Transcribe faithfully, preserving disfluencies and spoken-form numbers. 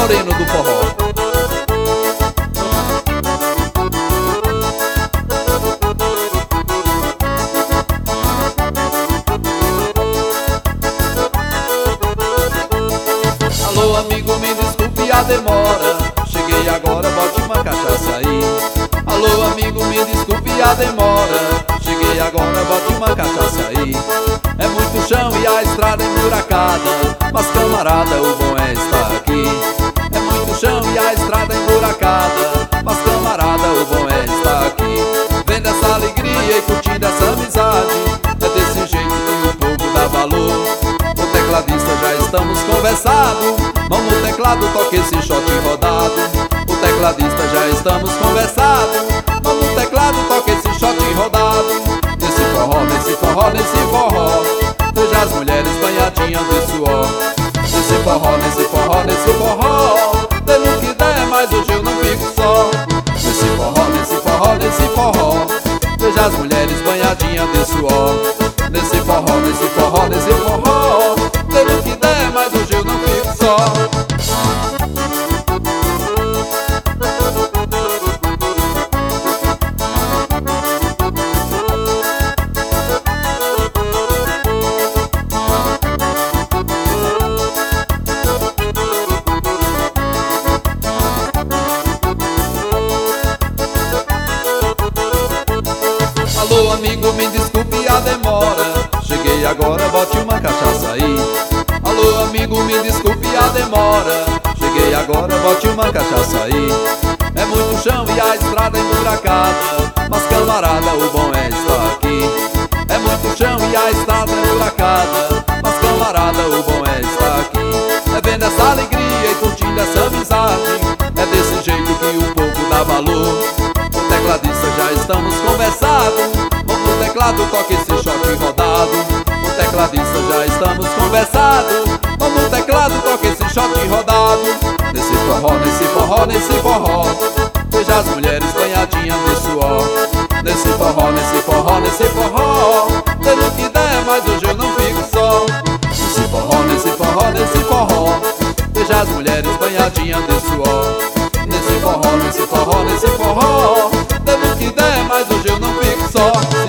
moreno do forró. Alô amigo, me desculpe a demora, cheguei agora, bote uma cachaça aí. Alô amigo, me desculpe a demora, cheguei agora, bote uma cachaça aí. É muito chão e a estrada emburacada, mas camarada, o bom é estar aqui. É muito chão e a estrada emburacada, mas camarada, o bom é estar aqui. Vendo essa alegria e curtindo essa amizade, é desse jeito que o povo dá valor. O tecladista já estamos conversado, mão no teclado, toque esse shot rodado. O tecladista já estamos conversado, mão no teclado, toque esse shot rodado. Nesse forró, nesse forró, nesse forró, veja as mulheres banhadinhas de suor. Nesse forró, nesse forró, nesse forró, dê-no que der, mas hoje eu não fico só. Nesse forró, nesse forró, nesse forró, veja as mulheres banhadinhas de suor. Nesse forró, nesse forró, nesse forró, dê-no que der, mas hoje eu não fico só. Alô amigo, me desculpe a demora, cheguei agora, bote uma cachaça aí. Alô amigo, me desculpe a demora, cheguei agora, bote uma cachaça aí. É muito chão e a estrada emburacada, mas camarada, o bom é estar aqui. É muito chão e a estrada emburacada, mas camarada, o bom é estar aqui. É vendo essa alegria e curtindo essa amizade, é desse jeito que o povo dá valor. O tecladista já estamos conversados, mão no teclado, toque esse shot rodado. O tecladista já estamos conversados, mão no teclado, toque esse shot rodado. Nesse forró, nesse forró, nesse forró, veja as mulheres banhadinhas de suor. Nesse forró, nesse forró, nesse forró, dê-no que der, mas hoje eu não fico só. Nesse forró, nesse forró, nesse forró, veja as mulheres banhadinhas de suor. Nesse forró, nesse forró, nesse forró, dê-no que der, mas hoje eu não fico só.